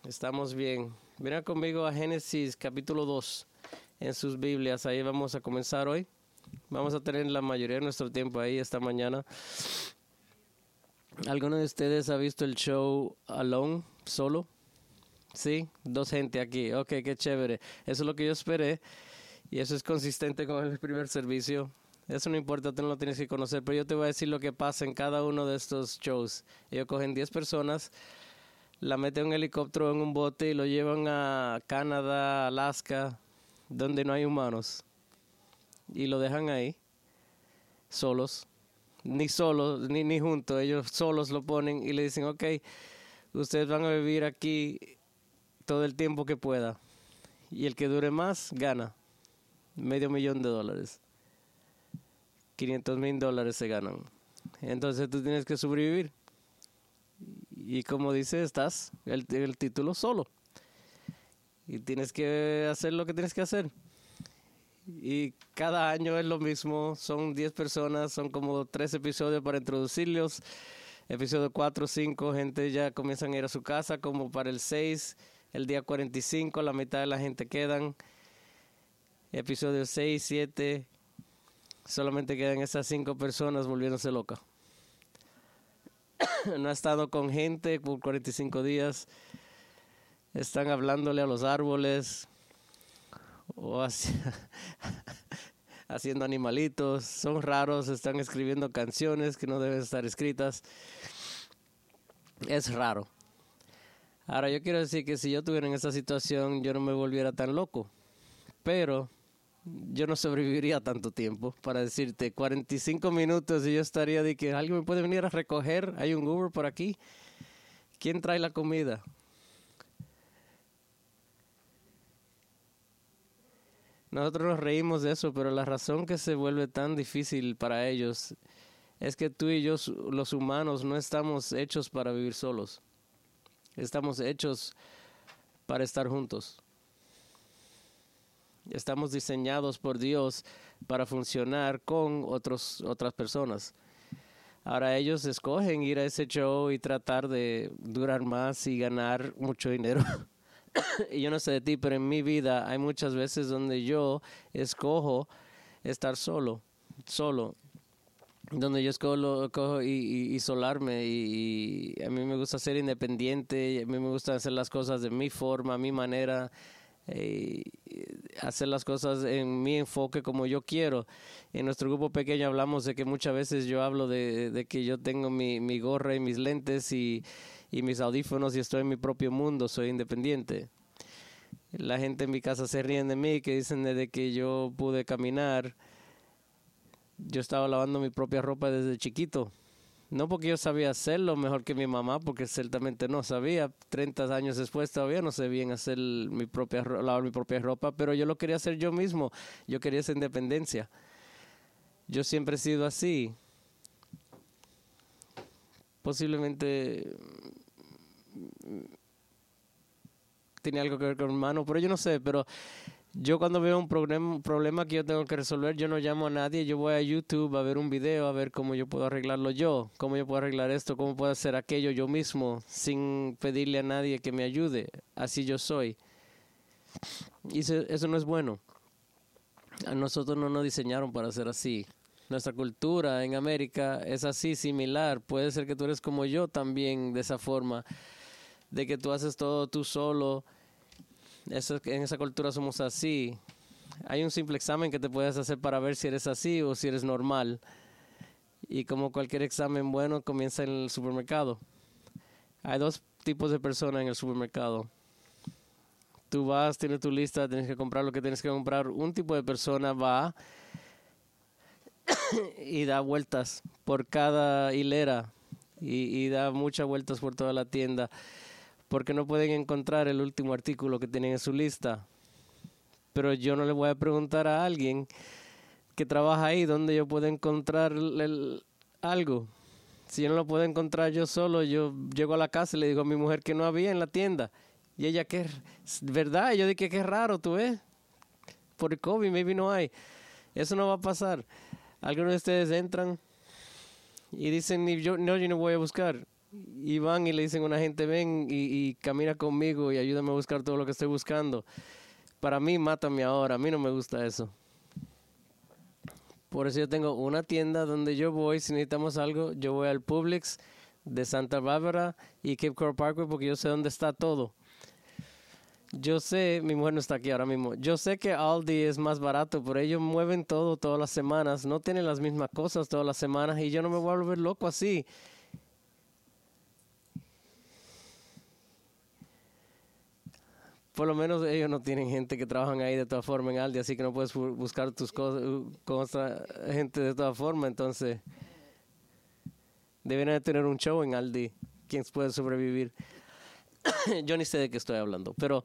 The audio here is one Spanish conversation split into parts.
Estamos bien. Mira conmigo a Génesis capítulo 2 en sus Biblias. Ahí vamos a comenzar hoy. Vamos a tener la mayoría de nuestro tiempo ahí esta mañana. ¿Alguno de ustedes ha visto el show Alone, solo? Sí, dos gente aquí. Ok, qué chévere. Eso es lo que yo esperé y eso es consistente con el primer servicio. Eso no importa, tú no lo tienes que conocer, pero yo te voy a decir lo que pasa en cada uno de estos shows. Ellos cogen 10 personas, la meten en un helicóptero, en un bote y lo llevan a Canadá, Alaska, donde no hay humanos. Y lo dejan ahí, solos, ni juntos, ellos solos lo ponen y le dicen, ok, ustedes van a vivir aquí todo el tiempo que pueda. Y el que dure más, gana $500,000. $500,000 se ganan. Entonces tú tienes que sobrevivir. Y como dice, estás el título solo. Y tienes que hacer lo que tienes que hacer. Y cada año es lo mismo. Son 10 personas, son como 3 episodios para introducirlos. Episodio 4, 5, gente ya comienzan a ir a su casa. Como para el 6, el día 45, la mitad de la gente quedan. Episodio 6, 7... solamente quedan esas 5 personas volviéndose locas. No ha estado con gente por 45 días. Están hablándole a los árboles o haciendo animalitos. Son raros, están escribiendo canciones que no deben estar escritas. Es raro. Ahora yo quiero decir que si yo estuviera en esa situación yo no me volviera tan loco. Pero yo no sobreviviría tanto tiempo, para decirte, 45 minutos y yo estaría de que alguien me puede venir a recoger, hay un Uber por aquí, ¿quién trae la comida? Nosotros nos reímos de eso, pero la razón que se vuelve tan difícil para ellos es que tú y yo, los humanos, no estamos hechos para vivir solos, estamos hechos para estar juntos. Estamos diseñados por Dios para funcionar con otras personas. Ahora ellos escogen ir a ese show y tratar de durar más y ganar mucho dinero. Y yo no sé de ti, pero en mi vida hay muchas veces donde yo escojo estar solo. Donde yo escojo y isolarme. Y a mí me gusta ser independiente, a mí me gusta hacer las cosas de mi forma, a mi manera. Hacer las cosas en mi enfoque como yo quiero. En nuestro grupo pequeño hablamos de que muchas veces yo hablo de que yo tengo mi gorra y mis lentes y mis audífonos y estoy en mi propio mundo, soy independiente. La gente en mi casa se ríen de mí, que dicen desde que yo pude caminar, yo estaba lavando mi propia ropa desde chiquito. No porque yo sabía hacerlo mejor que mi mamá, porque ciertamente no sabía. 30 años después todavía no sé bien hacer lavar mi propia ropa, pero yo lo quería hacer yo mismo. Yo quería esa independencia. Yo siempre he sido así. Posiblemente tenía algo que ver con mi hermano, pero yo no sé, pero yo cuando veo un problema que yo tengo que resolver, yo no llamo a nadie, yo voy a YouTube a ver un video, a ver cómo yo puedo arreglarlo yo, cómo yo puedo arreglar esto, cómo puedo hacer aquello yo mismo, sin pedirle a nadie que me ayude. Así yo soy. Y eso no es bueno. A nosotros no nos diseñaron para ser así. Nuestra cultura en América es así, similar. Puede ser que tú eres como yo también, de esa forma, de que tú haces todo tú solo. En esa cultura somos así. Hay un simple examen que te puedes hacer para ver si eres así o si eres normal. Y como cualquier examen bueno, comienza en el supermercado. Hay 2 tipos de personas en el supermercado. Tú vas, tienes tu lista, tienes que comprar lo que tienes que comprar. Un tipo de persona va y da vueltas por cada hilera y da muchas vueltas por toda la tienda, porque no pueden encontrar el último artículo que tienen en su lista. Pero yo no le voy a preguntar a alguien que trabaja ahí dónde yo puedo encontrar algo. Si yo no lo puedo encontrar yo solo, yo llego a la casa y le digo a mi mujer que no había en la tienda. Y ella, ¿qué? ¿Verdad? Y yo dije, qué raro, ¿tú ves? Por el COVID, maybe no hay. Eso no va a pasar. Algunos de ustedes entran y dicen, yo no voy a buscar. Y van y le dicen a una gente, ven y camina conmigo y ayúdame a buscar todo lo que estoy buscando. Para mí, mátame ahora. A mí no me gusta eso. Por eso yo tengo una tienda donde yo voy, si necesitamos algo, yo voy al Publix de Santa Bárbara y Cape Coral Parkway porque yo sé dónde está todo. Yo sé, mi mujer no está aquí ahora mismo, yo sé que Aldi es más barato, pero ellos mueven todo todas las semanas, no tienen las mismas cosas todas las semanas y yo no me voy a volver loco así. Por lo menos ellos no tienen gente que trabajan ahí de todas formas en Aldi, así que no puedes buscar tus cosas con otra gente de todas formas, entonces deberían de tener un show en Aldi, quién puede sobrevivir. Yo ni sé de qué estoy hablando, pero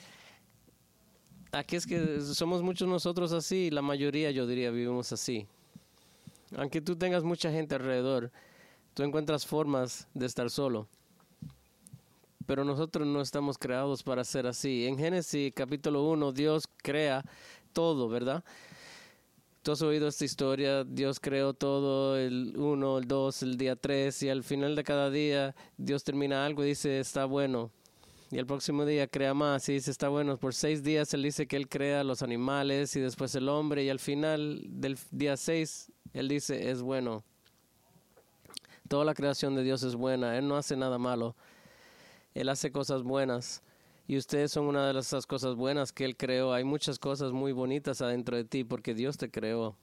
aquí es que somos muchos nosotros así, la mayoría yo diría vivimos así. Aunque tú tengas mucha gente alrededor, tú encuentras formas de estar solo. Pero nosotros no estamos creados para ser así. En Génesis capítulo 1, Dios crea todo, ¿verdad? Tú has oído esta historia, Dios creó todo, el 1, el 2, el día 3, y al final de cada día Dios termina algo y dice, está bueno. Y el próximo día crea más y dice, está bueno. Por 6 días Él dice que Él crea los animales y después el hombre, y al final del día 6 Él dice, es bueno. Toda la creación de Dios es buena, Él no hace nada malo. Él hace cosas buenas y ustedes son una de esas cosas buenas que Él creó. Hay muchas cosas muy bonitas adentro de ti porque Dios te creó.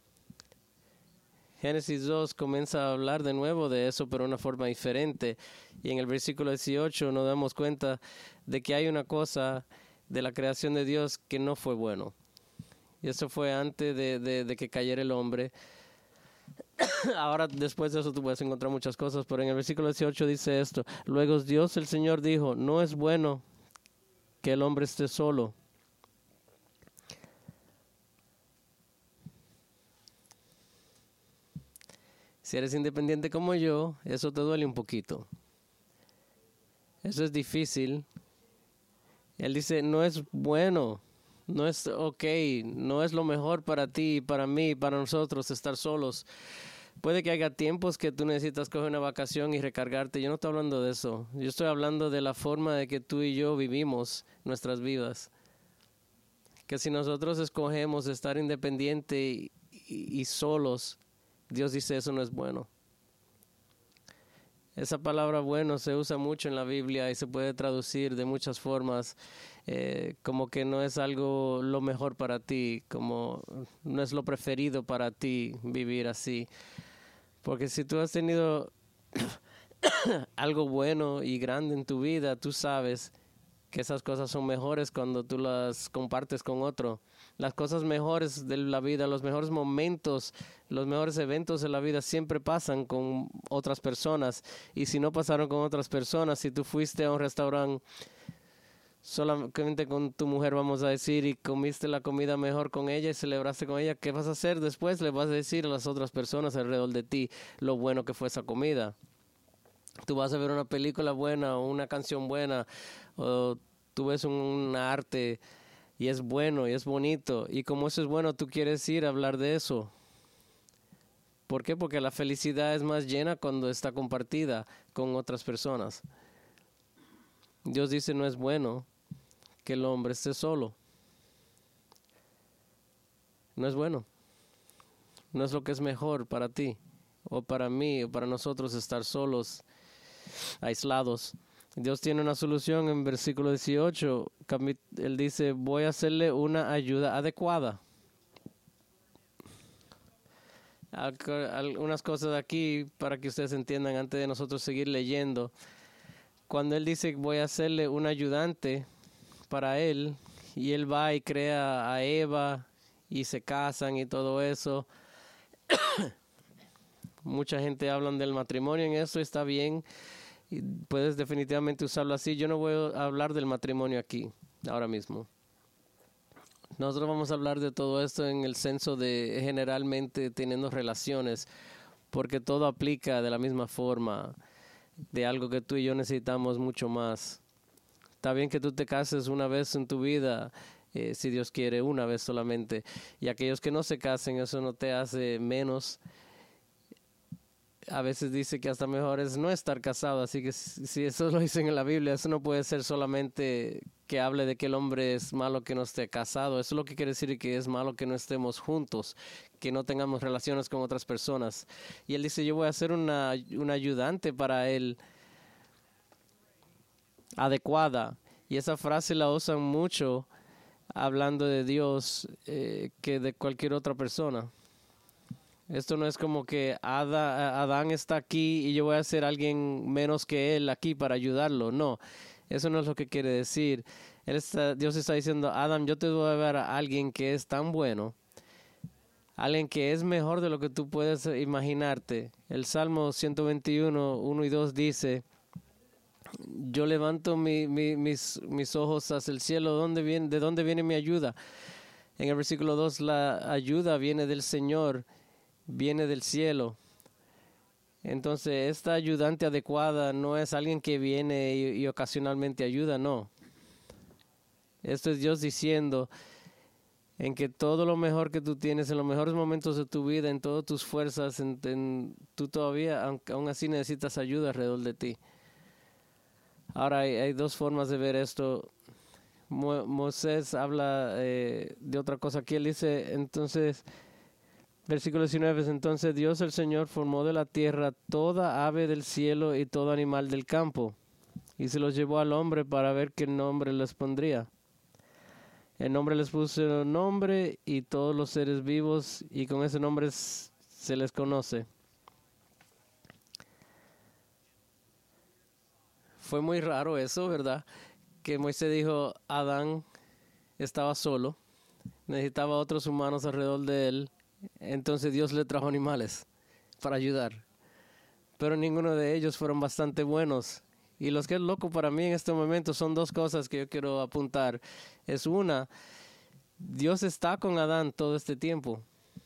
Génesis 2 comienza a hablar de nuevo de eso, pero de una forma diferente. Y en el versículo 18 nos damos cuenta de que hay una cosa de la creación de Dios que no fue bueno. Y eso fue antes de que cayera el hombre. Ahora, después de eso, tú puedes encontrar muchas cosas, pero en el versículo 18 dice esto. Luego Dios el Señor dijo, no es bueno que el hombre esté solo. Si eres independiente como yo, eso te duele un poquito. Eso es difícil. Él dice, no es bueno, no es ok, no es lo mejor para ti, para mí, para nosotros estar solos. Puede que haya tiempos que tú necesitas coger una vacación y recargarte. Yo no estoy hablando de eso. Yo estoy hablando de la forma de que tú y yo vivimos nuestras vidas. Que si nosotros escogemos estar independiente y solos, Dios dice eso no es bueno. Esa palabra bueno se usa mucho en la Biblia y se puede traducir de muchas formas, como que no es algo lo mejor para ti, como no es lo preferido para ti vivir así. Porque si tú has tenido algo bueno y grande en tu vida, tú sabes que esas cosas son mejores cuando tú las compartes con otro. Las cosas mejores de la vida, los mejores momentos, los mejores eventos de la vida siempre pasan con otras personas. Y si no pasaron con otras personas, si tú fuiste a un restaurante solamente con tu mujer, vamos a decir, y comiste la comida mejor con ella y celebraste con ella, ¿qué vas a hacer después? Le vas a decir a las otras personas alrededor de ti lo bueno que fue esa comida. Tú vas a ver una película buena o una canción buena o tú ves un arte y es bueno y es bonito y como eso es bueno tú quieres ir a hablar de eso. ¿Por qué? Porque la felicidad es más llena cuando está compartida con otras personas. Dios dice no es bueno que el hombre esté solo. No es bueno. No es lo que es mejor para ti o para mí o para nosotros estar solos, aislados. Dios tiene una solución en versículo 18. Él dice, voy a hacerle una ayuda adecuada. Algunas cosas aquí para que ustedes entiendan antes de nosotros seguir leyendo. Cuando Él dice, voy a hacerle un ayudante para Él, y Él va y crea a Eva y se casan y todo eso. Mucha gente habla del matrimonio en eso, está bien. Y puedes definitivamente usarlo así. Yo no voy a hablar del matrimonio aquí, ahora mismo. Nosotros vamos a hablar de todo esto en el senso de generalmente teniendo relaciones, porque todo aplica de la misma forma, de algo que tú y yo necesitamos mucho más. Está bien que tú te cases una vez en tu vida, si Dios quiere, una vez solamente. Y aquellos que no se casen, eso no te hace menos. a veces dice que hasta mejor es no estar casado, así que si eso lo dicen en la Biblia, eso no puede ser solamente que hable de que el hombre es malo que no esté casado, eso es lo que quiere decir que es malo que no estemos juntos, que no tengamos relaciones con otras personas. Y él dice, yo voy a ser una ayudante para él adecuada, y esa frase la usan mucho hablando de Dios que de cualquier otra persona. Esto no es como que Adán está aquí y yo voy a ser alguien menos que él aquí para ayudarlo. No, eso no es lo que quiere decir. Dios está diciendo, Adán, yo te voy a dar a alguien que es tan bueno, alguien que es mejor de lo que tú puedes imaginarte. El Salmo 121, 1 y 2 dice, yo levanto mis ojos hacia el cielo, ¿de dónde viene mi ayuda? En el versículo 2, la ayuda viene del Señor, viene del cielo. Entonces, esta ayudante adecuada no es alguien que viene y ocasionalmente ayuda, no. Esto es Dios diciendo en que todo lo mejor que tú tienes, en los mejores momentos de tu vida, en todas tus fuerzas, tú todavía, aún así necesitas ayuda alrededor de ti. Ahora, hay dos formas de ver esto. Moisés habla de otra cosa aquí. Él dice, entonces, versículo 19, entonces Dios el Señor formó de la tierra toda ave del cielo y todo animal del campo, y se los llevó al hombre para ver qué nombre les pondría. El nombre les puso nombre y todos los seres vivos, y con ese nombre se les conoce. Fue muy raro eso, ¿verdad? Que Moisés dijo, Adán estaba solo, necesitaba otros humanos alrededor de él, entonces Dios le trajo animales para ayudar. Pero ninguno de ellos fueron bastante buenos. Y lo que es loco para mí en este momento son dos cosas que yo quiero apuntar. Es una, Dios está con Adán todo este tiempo.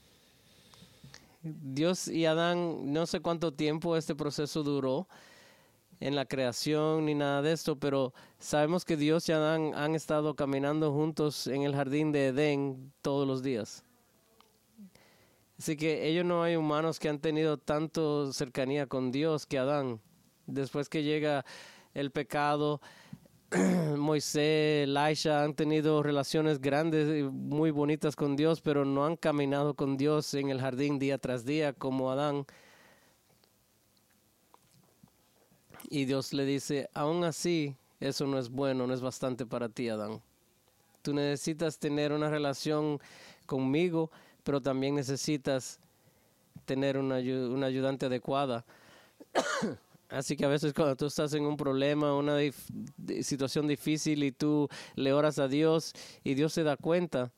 Dios y Adán, no sé cuánto tiempo este proceso duró en la creación ni nada de esto, pero sabemos que Dios y Adán han estado caminando juntos en el jardín de Edén todos los días. Así que ellos no hay humanos que han tenido tanto cercanía con Dios que Adán. Después que llega el pecado, Moisés, Elisha han tenido relaciones grandes y muy bonitas con Dios, pero no han caminado con Dios en el jardín día tras día como Adán. Y Dios le dice, aún así, eso no es bueno, no es bastante para ti, Adán. Tú necesitas tener una relación conmigo, pero también necesitas tener una ayudante adecuada. Así que a veces cuando tú estás en un problema, una situación difícil y tú le oras a Dios y Dios se da cuenta,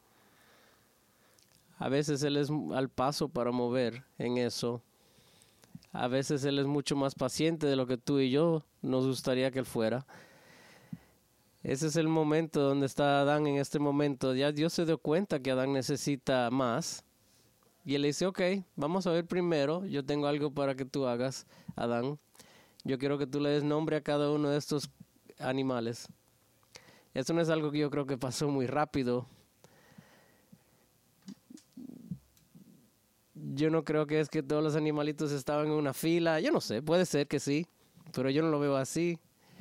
a veces Él es al paso para mover en eso. A veces Él es mucho más paciente de lo que tú y yo nos gustaría que Él fuera. Ese es el momento donde está Adán en este momento. Ya Dios se dio cuenta que Adán necesita más. Y Él le dice, ok, vamos a ver primero. Yo tengo algo para que tú hagas, Adán. Yo quiero que tú le des nombre a cada uno de estos animales. Esto no es algo que yo creo que pasó muy rápido. Yo no creo que es que todos los animalitos estaban en una fila. Yo no sé, puede ser que sí, pero yo no lo veo así.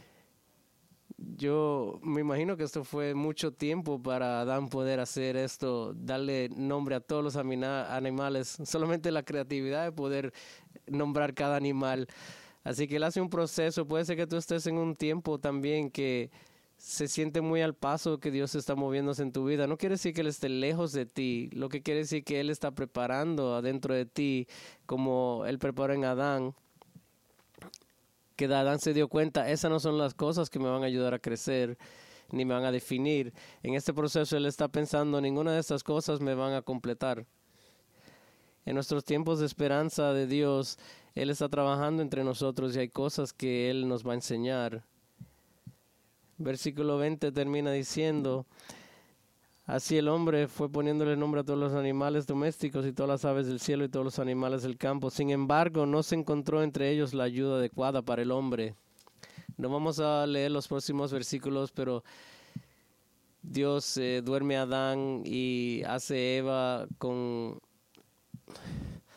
Yo me imagino que esto fue mucho tiempo para Adán poder hacer esto, darle nombre a todos los animales, solamente la creatividad de poder nombrar cada animal. Así que él hace un proceso. Puede ser que tú estés en un tiempo también que se siente muy al paso que Dios está moviéndose en tu vida. No quiere decir que Él esté lejos de ti. Lo que quiere decir que Él está preparando adentro de ti, como Él preparó en Adán. Que Adán se dio cuenta, esas no son las cosas que me van a ayudar a crecer, ni me van a definir. En este proceso Él está pensando, ninguna de estas cosas me van a completar. En nuestros tiempos de esperanza de Dios, Él está trabajando entre nosotros y hay cosas que Él nos va a enseñar. Versículo 20 termina diciendo, así el hombre fue poniéndole nombre a todos los animales domésticos y todas las aves del cielo y todos los animales del campo. Sin embargo, no se encontró entre ellos la ayuda adecuada para el hombre. No vamos a leer los próximos versículos, pero Dios duerme a Adán y hace Eva con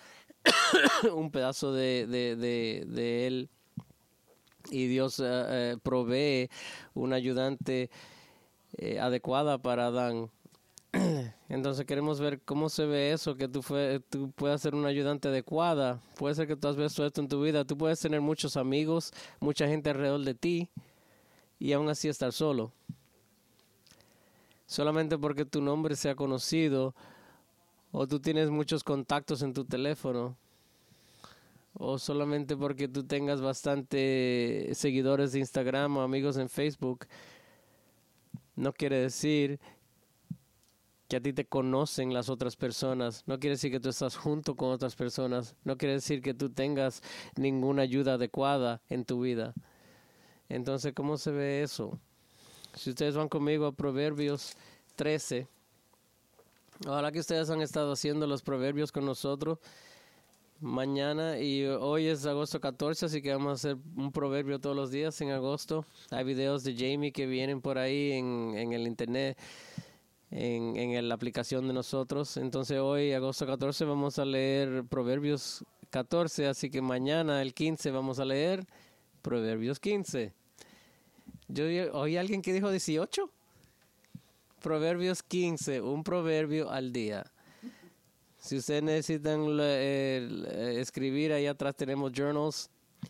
un pedazo de Él. Y Dios provee una ayudante adecuada para Adán. Entonces queremos ver cómo se ve eso, que tú puedas ser una ayudante adecuada. Puede ser que tú has visto esto en tu vida. Tú puedes tener muchos amigos, mucha gente alrededor de ti y aún así estar solo. Solamente porque tu nombre sea conocido o tú tienes muchos contactos en tu teléfono o solamente porque tú tengas bastante seguidores de Instagram o amigos en Facebook, no quiere decir que a ti te conocen las otras personas. No quiere decir que tú estás junto con otras personas. No quiere decir que tú tengas ninguna ayuda adecuada en tu vida. Entonces, ¿cómo se ve eso? Si ustedes van conmigo a Proverbios 13, ojalá que ustedes han estado haciendo los proverbios con nosotros mañana, y hoy es agosto 14, así que vamos a hacer un proverbio todos los días en agosto. Hay videos de Jamie que vienen por ahí en el internet, en la aplicación de nosotros. Entonces hoy, agosto 14, vamos a leer Proverbios 14, así que mañana, el 15, vamos a leer Proverbios 15. Yo oí a alguien que dijo 18. Proverbios 15, un proverbio al día. Si ustedes necesitan escribir, ahí atrás tenemos journals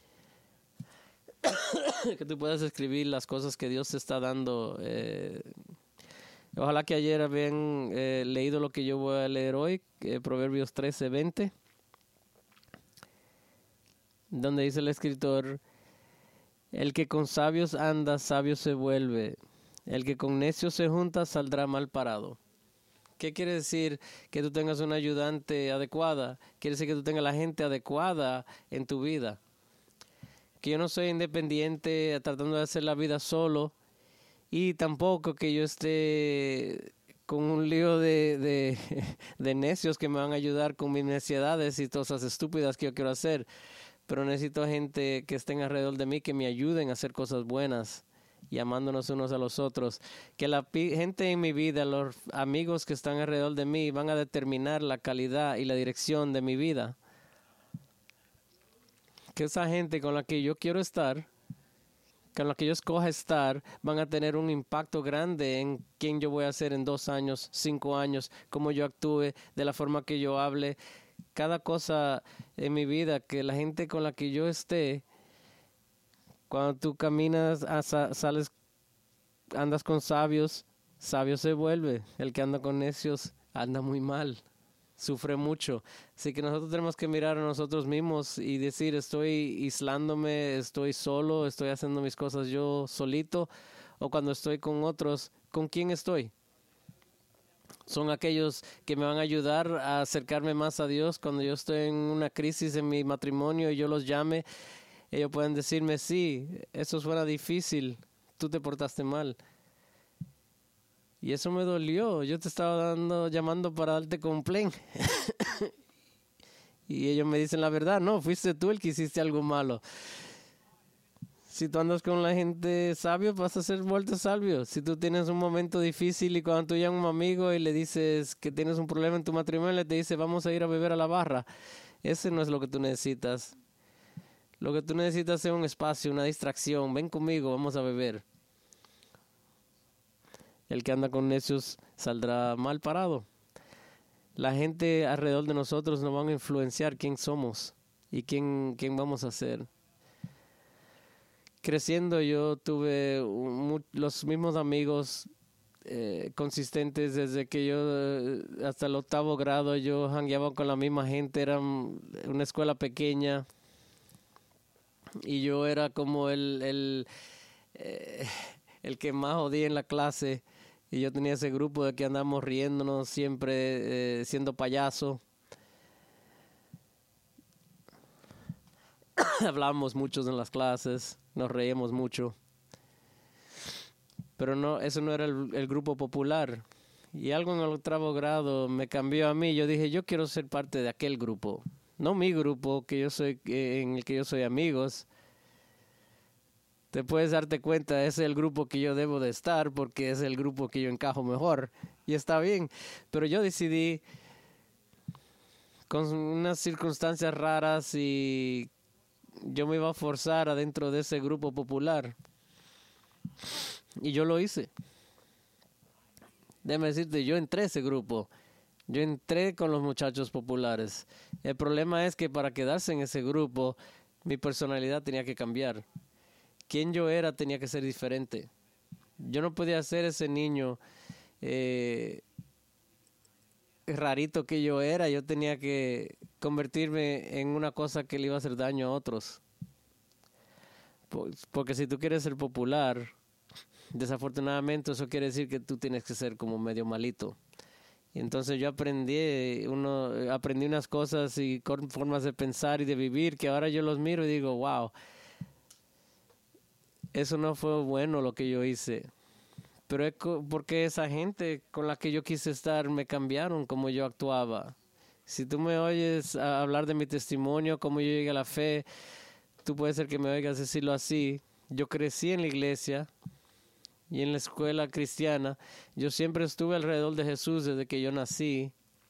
que tú puedas escribir las cosas que Dios te está dando. Ojalá que ayer habían leído lo que yo voy a leer hoy, Proverbios 13, 20, donde dice el escritor: el que con sabios anda, sabio se vuelve. El que con necios se junta, saldrá mal parado. ¿Qué quiere decir? Que tú tengas una ayudante adecuada. Quiere decir que tú tengas la gente adecuada en tu vida. Que yo no soy independiente tratando de hacer la vida solo. Y tampoco que yo esté con un lío de necios que me van a ayudar con mis necesidades y cosas estúpidas que yo quiero hacer. Pero necesito gente que estén alrededor de mí, que me ayuden a hacer cosas buenas, y amándonos unos a los otros. Que la gente en mi vida, los amigos que están alrededor de mí, van a determinar la calidad y la dirección de mi vida. Que esa gente con la que yo quiero estar, con la que yo escoja estar, van a tener un impacto grande en quién yo voy a ser en 2 años, 5 años, cómo yo actúe, de la forma que yo hable. Cada cosa en mi vida, que la gente con la que yo esté, cuando tú caminas, sales, andas con sabios, sabio se vuelve. El que anda con necios anda muy mal, sufre mucho. Así que nosotros tenemos que mirar a nosotros mismos y decir: estoy aislándome, estoy solo, estoy haciendo mis cosas yo solito, o cuando estoy con otros, ¿con quién estoy? Son aquellos que me van a ayudar a acercarme más a Dios cuando yo estoy en una crisis en mi matrimonio y yo los llame. Ellos pueden decirme: sí, eso suena difícil, tú te portaste mal. Y eso me dolió. Yo te estaba llamando para darte complaint. Y ellos me dicen la verdad: no, fuiste tú el que hiciste algo malo. Si tú andas con la gente sabia, vas a ser vuelto sabio. Si tú tienes un momento difícil y cuando tú llamas a un amigo y le dices que tienes un problema en tu matrimonio, te dice: vamos a ir a beber a la barra. Ese no es lo que tú necesitas. Lo que tú necesitas es un espacio, una distracción. Ven conmigo, vamos a beber. El que anda con necios saldrá mal parado. La gente alrededor de nosotros nos van a influenciar quién somos y quién vamos a ser. Creciendo yo tuve los mismos amigos consistentes desde que yo hasta el 8º grado. Yo jangueaba con la misma gente, era una escuela pequeña y yo era como el que más jodía en la clase, y yo tenía ese grupo de que andamos riéndonos siempre, siendo payaso. Hablábamos mucho en las clases, nos reíamos mucho. Pero no, eso no era el grupo popular. Y algo en el 8º grado me cambió a mí. Yo dije: yo quiero ser parte de aquel grupo. No mi grupo, que yo soy, en el que yo soy amigos. Te puedes darte cuenta, ese es el grupo que yo debo de estar, porque es el grupo que yo encajo mejor. Y está bien. Pero yo decidí con unas circunstancias raras y yo me iba a forzar adentro de ese grupo popular. Y yo lo hice. Déjame decirte, yo entré a ese grupo. Yo entré con los muchachos populares. El problema es que para quedarse en ese grupo, mi personalidad tenía que cambiar. Quien yo era tenía que ser diferente. Yo no podía ser ese niño rarito que yo era. Yo tenía que convertirme en una cosa que le iba a hacer daño a otros. Porque si tú quieres ser popular, desafortunadamente eso quiere decir que tú tienes que ser como medio malito. Y entonces yo aprendí unas cosas y formas de pensar y de vivir que ahora yo los miro y digo, wow, eso no fue bueno lo que yo hice. Pero es porque esa gente con la que yo quise estar me cambiaron como yo actuaba. Si tú me oyes hablar de mi testimonio, cómo yo llegué a la fe, tú puedes ser que me oigas decirlo así. Yo crecí en la iglesia y en la escuela cristiana. Yo siempre estuve alrededor de Jesús desde que yo nací.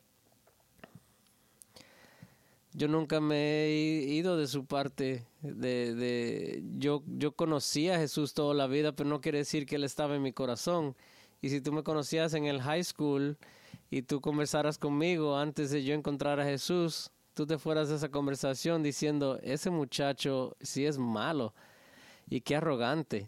Yo nunca me he ido de su parte. Yo conocí a Jesús toda la vida, pero no quiere decir que Él estaba en mi corazón. Y si tú me conocías en el high school y tú conversaras conmigo antes de yo encontrar a Jesús, tú te fueras de esa conversación diciendo, ese muchacho sí es malo y qué arrogante.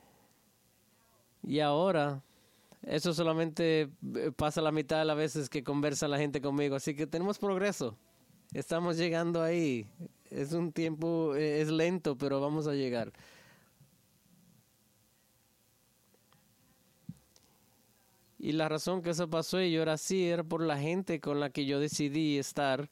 Y ahora, eso solamente pasa la mitad de las veces que conversa la gente conmigo. Así que tenemos progreso. Estamos llegando ahí. Es un tiempo, es lento, pero vamos a llegar. Y la razón que eso pasó y yo era así era por la gente con la que yo decidí estar.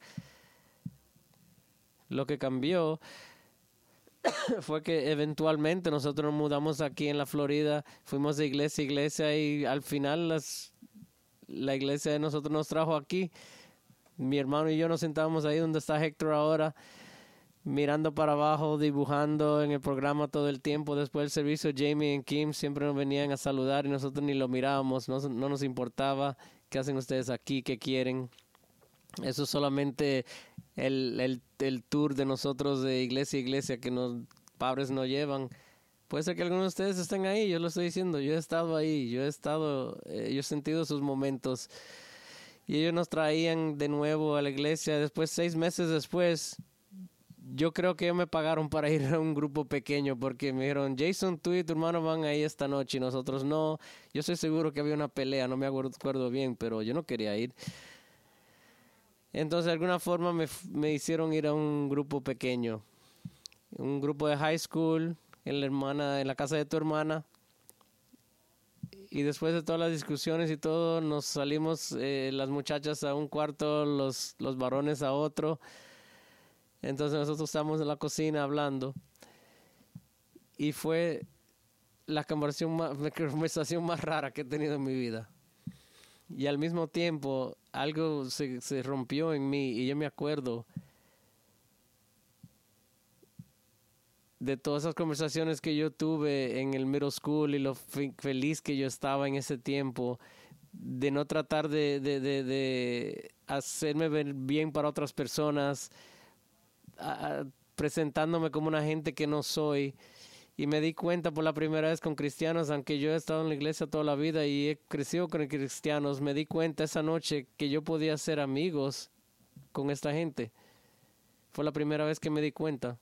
Lo que cambió fue que eventualmente nosotros nos mudamos aquí en la Florida, fuimos de iglesia a iglesia y al final la iglesia de nosotros nos trajo aquí. Mi hermano y yo nos sentábamos ahí donde está Héctor ahora, mirando para abajo, dibujando en el programa todo el tiempo. Después del servicio, Jamie y Kim siempre nos venían a saludar y nosotros ni lo mirábamos, no nos importaba qué hacen ustedes aquí, qué quieren. Eso es solamente el tour de nosotros de iglesia a iglesia que los padres nos llevan. Puede ser que algunos de ustedes estén ahí, yo lo estoy diciendo, yo he estado ahí, yo he sentido sus momentos. Y ellos nos traían de nuevo a la iglesia. Después, 6 meses después, yo creo que ellos me pagaron para ir a un grupo pequeño porque me dijeron, Jason, tú y tu hermano van ahí esta noche y nosotros no. Yo estoy seguro que había una pelea, no me acuerdo bien, pero yo no quería ir. Entonces, de alguna forma me hicieron ir a un grupo pequeño, un grupo de high school en la casa de tu hermana. Y después de todas las discusiones y todo, nos salimos las muchachas a un cuarto, los varones a otro. Entonces nosotros estábamos en la cocina hablando. Y fue la conversación más rara que he tenido en mi vida. Y al mismo tiempo, algo se rompió en mí. Y yo me acuerdo de todas esas conversaciones que yo tuve en el middle school y lo feliz que yo estaba en ese tiempo, de no tratar de hacerme ver bien para otras personas, presentándome como una gente que no soy. Y me di cuenta por la primera vez con cristianos, aunque yo he estado en la iglesia toda la vida y he crecido con cristianos, me di cuenta esa noche que yo podía ser amigos con esta gente. Fue la primera vez que me di cuenta.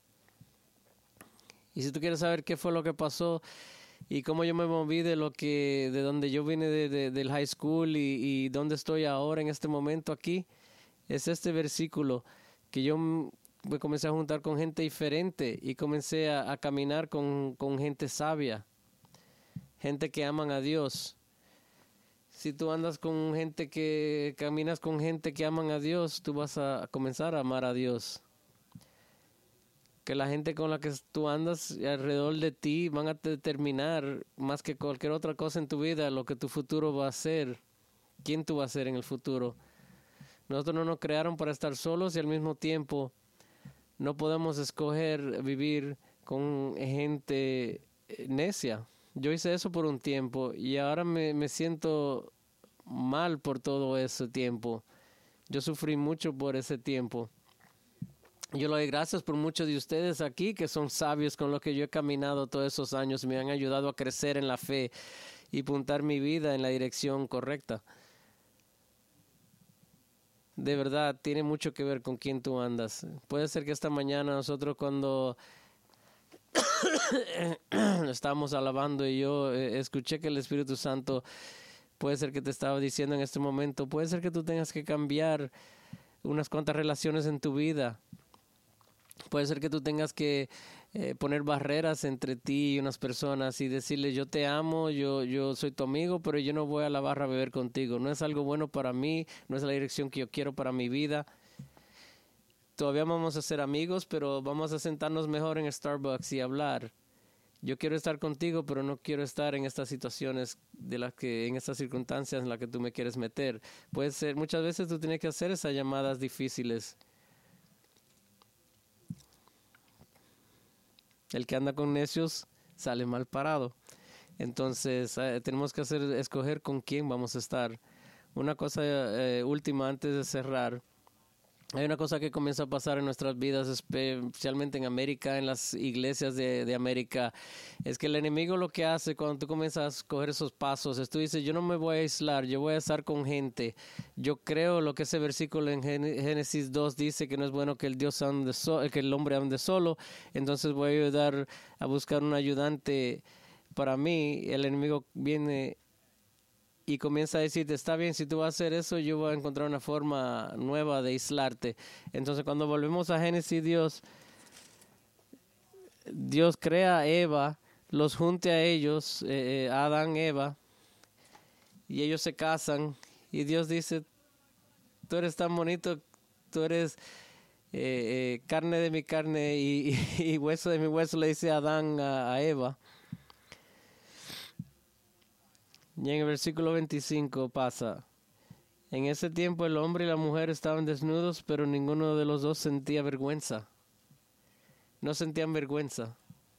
Y si tú quieres saber qué fue lo que pasó y cómo yo me moví de donde yo vine del high school y dónde estoy ahora en este momento aquí, es este versículo que yo me comencé a juntar con gente diferente y comencé a caminar con gente sabia, gente que aman a Dios. Si tú andas con caminas con gente que aman a Dios, tú vas a comenzar a amar a Dios. Que la gente con la que tú andas alrededor de ti van a determinar más que cualquier otra cosa en tu vida lo que tu futuro va a ser, quién tú vas a ser en el futuro. Nosotros no nos crearon para estar solos y al mismo tiempo no podemos escoger vivir con gente necia. Yo hice eso por un tiempo y ahora me siento mal por todo ese tiempo. Yo sufrí mucho por ese tiempo. Yo le doy gracias por muchos de ustedes aquí que son sabios con los que yo he caminado todos esos años. Me han ayudado a crecer en la fe y apuntar mi vida en la dirección correcta. De verdad, tiene mucho que ver con quién tú andas. Puede ser que esta mañana nosotros cuando estábamos alabando y yo escuché que el Espíritu Santo puede ser que te estaba diciendo en este momento, puede ser que tú tengas que cambiar unas cuantas relaciones en tu vida. Puede ser que tú tengas que poner barreras entre ti y unas personas y decirle yo te amo, yo soy tu amigo, pero yo no voy a la barra a beber contigo. No es algo bueno para mí, no es la dirección que yo quiero para mi vida. Todavía vamos a ser amigos, pero vamos a sentarnos mejor en Starbucks y hablar. Yo quiero estar contigo, pero no quiero estar en estas situaciones en estas circunstancias en las que tú me quieres meter. Puede ser, muchas veces tú tienes que hacer esas llamadas difíciles. El que anda con necios sale mal parado. Entonces, tenemos que escoger con quién vamos a estar. Una cosa última antes de cerrar. Hay una cosa que comienza a pasar en nuestras vidas, especialmente en América, en las iglesias de América, es que el enemigo lo que hace cuando tú comienzas a coger esos pasos es tú dices, yo no me voy a aislar, yo voy a estar con gente. Yo creo lo que ese versículo en Génesis 2 dice, que no es bueno que que el hombre ande solo, entonces voy a ayudar a buscar un ayudante para mí. El enemigo viene y comienza a decirte, está bien, si tú vas a hacer eso, yo voy a encontrar una forma nueva de aislarte. Entonces, cuando volvemos a Génesis, Dios crea a Eva, los junte a ellos, Adán, Eva, y ellos se casan, y Dios dice, tú eres tan bonito, tú eres carne de mi carne y hueso de mi hueso, le dice Adán a Eva. Y en el versículo 25 pasa, en ese tiempo el hombre y la mujer estaban desnudos, pero ninguno de los dos sentía vergüenza. No sentían vergüenza.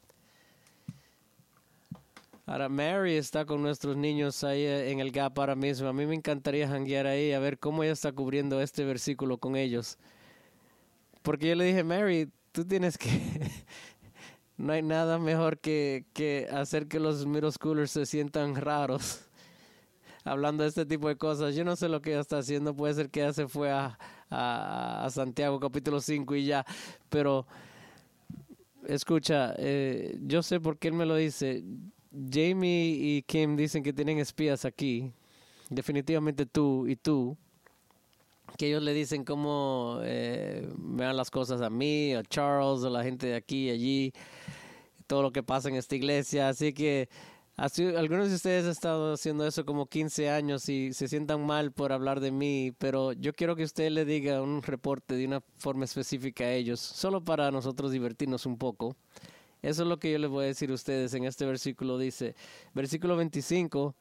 Ahora Mary está con nuestros niños ahí en el Gap ahora mismo. A mí me encantaría janguear ahí a ver cómo ella está cubriendo este versículo con ellos. Porque yo le dije, Mary, tú tienes que... No hay nada mejor que hacer que los middle schoolers se sientan raros hablando de este tipo de cosas. Yo no sé lo que ella está haciendo. Puede ser que ella se fue a Santiago capítulo 5 y ya. Pero escucha, yo sé por qué él me lo dice. Jamie y Kim dicen que tienen espías aquí. Definitivamente tú y tú. Que ellos le dicen cómo vean las cosas a mí, a Charles, a la gente de aquí y allí, todo lo que pasa en esta iglesia. Así que algunos de ustedes han estado haciendo eso como 15 años y se sientan mal por hablar de mí, pero yo quiero que usted le diga un reporte de una forma específica a ellos, solo para nosotros divertirnos un poco. Eso es lo que yo les voy a decir a ustedes en este versículo. Dice, versículo 25...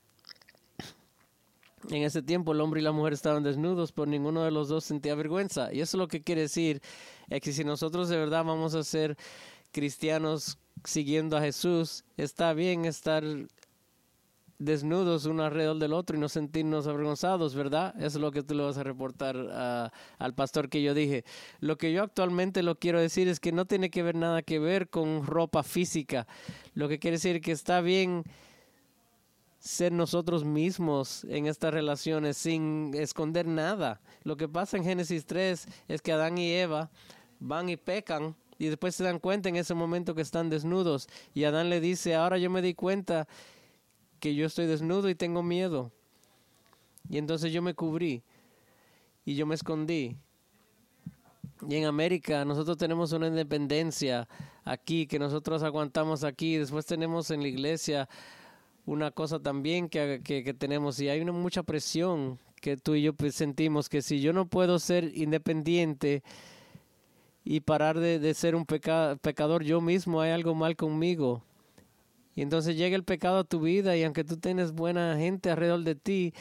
En ese tiempo el hombre y la mujer estaban desnudos, pero ninguno de los dos sentía vergüenza. Y eso lo que quiere decir es que si nosotros de verdad vamos a ser cristianos siguiendo a Jesús, está bien estar desnudos uno alrededor del otro y no sentirnos avergonzados, ¿verdad? Eso es lo que tú le vas a reportar al pastor que yo dije. Lo que yo actualmente lo quiero decir es que no tiene que ver nada que ver con ropa física. Lo que quiere decir que está bien ser nosotros mismos en estas relaciones sin esconder nada. Lo que pasa en Génesis 3 es que Adán y Eva van y pecan y después se dan cuenta en ese momento que están desnudos. Y Adán le dice, ahora yo me di cuenta que yo estoy desnudo y tengo miedo. Y entonces yo me cubrí y yo me escondí. Y en América nosotros tenemos una independencia aquí que nosotros aguantamos aquí. Después tenemos en la iglesia una cosa también que tenemos, y hay mucha presión que tú y yo sentimos, que si yo no puedo ser independiente y parar de ser un pecador yo mismo, hay algo mal conmigo. Y entonces llega el pecado a tu vida y aunque tú tienes buena gente alrededor de ti,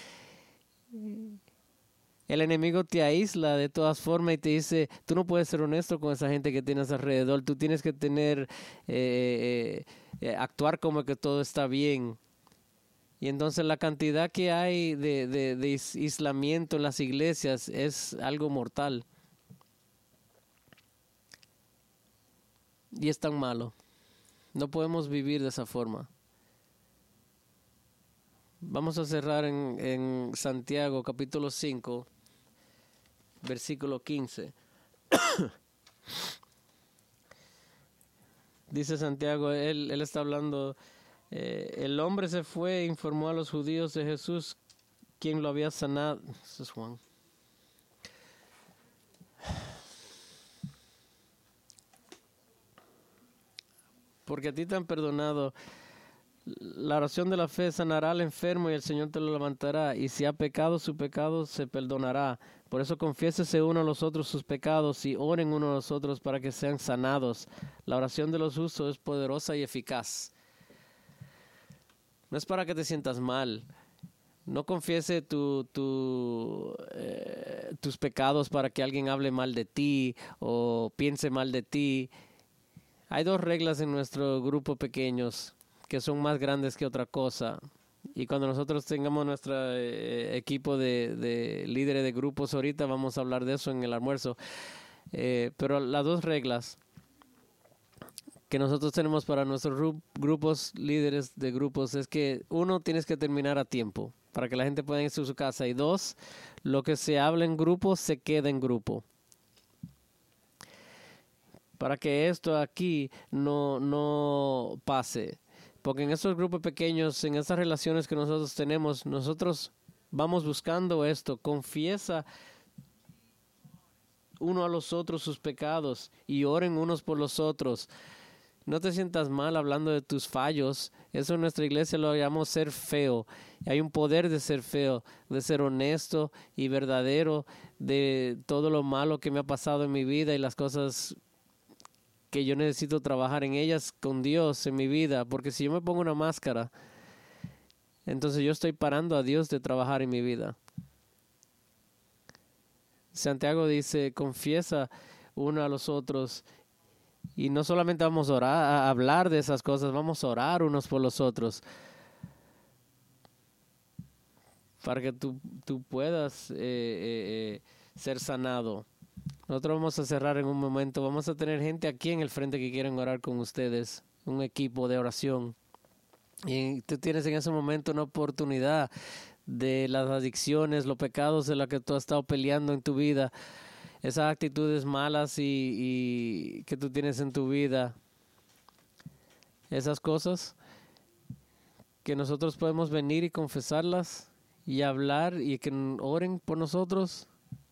el enemigo te aísla de todas formas y te dice, tú no puedes ser honesto con esa gente que tienes alrededor, tú tienes que actuar como que todo está bien. Y entonces la cantidad que hay de aislamiento en las iglesias es algo mortal. Y es tan malo. No podemos vivir de esa forma. Vamos a cerrar en Santiago capítulo 5, versículo 15. Dice Santiago, él está hablando, el hombre se fue e informó a los judíos de Jesús, quien lo había sanado. Eso es Juan. Porque a ti te han perdonado. La oración de la fe sanará al enfermo y el Señor te lo levantará. Y si ha pecado, su pecado se perdonará. Por eso confiésese uno a los otros sus pecados y oren uno a los otros para que sean sanados. La oración de los justos es poderosa y eficaz. No es para que te sientas mal. No confiese tus pecados para que alguien hable mal de ti o piense mal de ti. Hay dos reglas en nuestro grupo pequeños que son más grandes que otra cosa. Y cuando nosotros tengamos nuestro equipo de líderes de grupos ahorita, vamos a hablar de eso en el almuerzo. Pero las dos reglas que nosotros tenemos para nuestros grupos, líderes de grupos, es que uno, tienes que terminar a tiempo para que la gente pueda irse a su casa. Y dos, lo que se habla en grupo se queda en grupo. Para que esto aquí no pase. Porque en estos grupos pequeños, en esas relaciones que nosotros tenemos, nosotros vamos buscando esto. Confiesa uno a los otros sus pecados y oren unos por los otros. No te sientas mal hablando de tus fallos. Eso en nuestra iglesia lo llamamos ser feo. Hay un poder de ser feo, de ser honesto y verdadero, de todo lo malo que me ha pasado en mi vida y las cosas que yo necesito trabajar en ellas con Dios en mi vida, porque si yo me pongo una máscara, entonces yo estoy parando a Dios de trabajar en mi vida. Santiago dice, confiesa uno a los otros, y no solamente vamos a orar, a hablar de esas cosas, vamos a orar unos por los otros, para que tú puedas ser sanado. Nosotros vamos a cerrar en un momento. Vamos a tener gente aquí en el frente que quieren orar con ustedes. Un equipo de oración. Y tú tienes en ese momento una oportunidad de las adicciones, los pecados de los que tú has estado peleando en tu vida. Esas actitudes malas y que tú tienes en tu vida. Esas cosas que nosotros podemos venir y confesarlas y hablar y que oren por nosotros,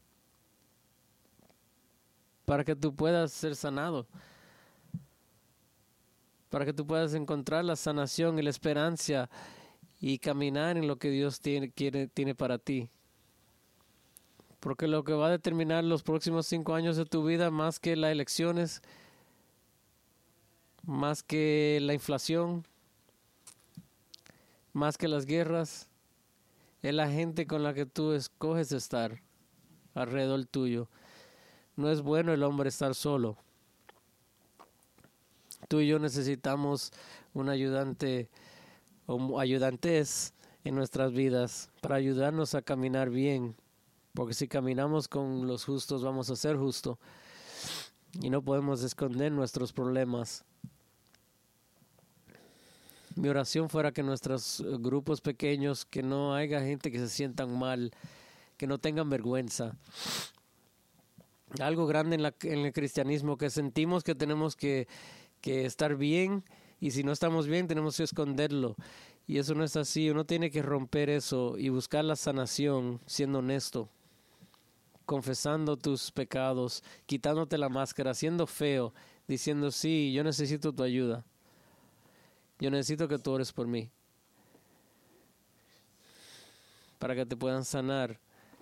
para que tú puedas ser sanado, para que tú puedas encontrar la sanación y la esperanza y caminar en lo que Dios tiene para ti. Porque lo que va a determinar los próximos 5 años de tu vida, más que las elecciones, más que la inflación, más que las guerras, es la gente con la que tú escoges estar alrededor tuyo. No es bueno el hombre estar solo. Tú y yo necesitamos un ayudante o ayudantes en nuestras vidas para ayudarnos a caminar bien. Porque si caminamos con los justos, vamos a ser justos. Y no podemos esconder nuestros problemas. Mi oración fuera que nuestros grupos pequeños, que no haya gente que se sientan mal, que no tengan vergüenza. Algo grande en el cristianismo, que sentimos que tenemos que estar bien, y si no estamos bien tenemos que esconderlo. Y eso no es así. Uno tiene que romper eso y buscar la sanación siendo honesto, confesando tus pecados, quitándote la máscara, siendo feo, diciendo, sí, yo necesito tu ayuda. Yo necesito que tú ores por mí, para que te puedan sanar.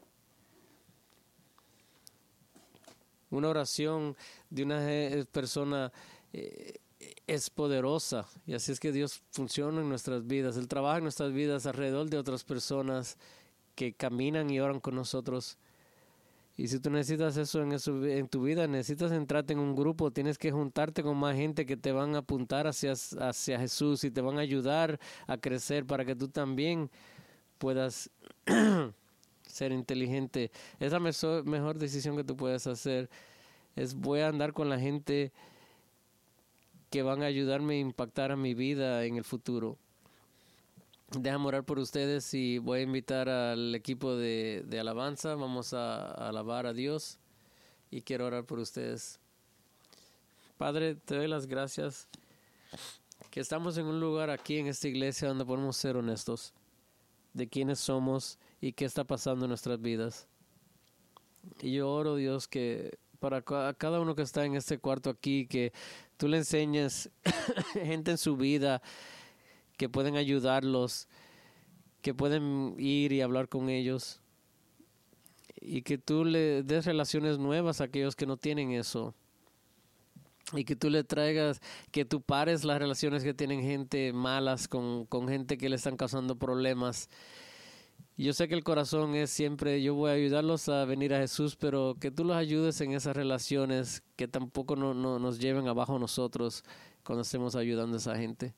Una oración de una persona es poderosa, y así es que Dios funciona en nuestras vidas. Él trabaja en nuestras vidas alrededor de otras personas que caminan y oran con nosotros. Y si tú necesitas eso en tu vida, necesitas entrarte en un grupo, tienes que juntarte con más gente que te van a apuntar hacia Jesús y te van a ayudar a crecer para que tú también puedas ser inteligente. Es la mejor decisión que tú puedes hacer. Voy a andar con la gente que van a ayudarme a impactar a mi vida en el futuro. Déjame orar por ustedes y voy a invitar al equipo de alabanza. Vamos a alabar a Dios y quiero orar por ustedes. Padre, te doy las gracias que estamos en un lugar aquí en esta iglesia donde podemos ser honestos de quiénes somos y qué está pasando en nuestras vidas. Y yo oro, Dios, que para cada uno que está en este cuarto aquí, que tú le enseñes gente en su vida que pueden ayudarlos, que pueden ir y hablar con ellos, y que tú le des relaciones nuevas a aquellos que no tienen eso, y que tú le traigas, que tú pares las relaciones que tienen gente malas con gente que le están causando problemas. Yo sé que el corazón es siempre, yo voy a ayudarlos a venir a Jesús, pero que tú los ayudes en esas relaciones, que tampoco no nos lleven abajo nosotros cuando estemos ayudando a esa gente.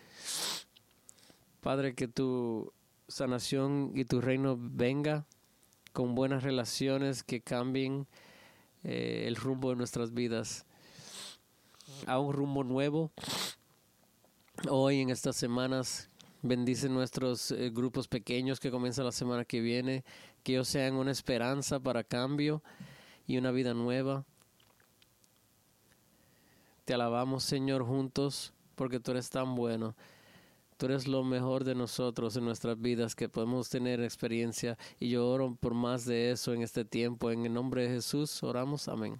Padre, que tu sanación y tu reino venga con buenas relaciones que cambien el rumbo de nuestras vidas a un rumbo nuevo. Hoy, en estas semanas, bendice nuestros grupos pequeños que comienzan la semana que viene, que ellos sean una esperanza para cambio y una vida nueva. Te alabamos, Señor, juntos, porque tú eres tan bueno. Tú eres lo mejor de nosotros en nuestras vidas, que podemos tener experiencia. Y yo oro por más de eso en este tiempo. En el nombre de Jesús oramos. Amén.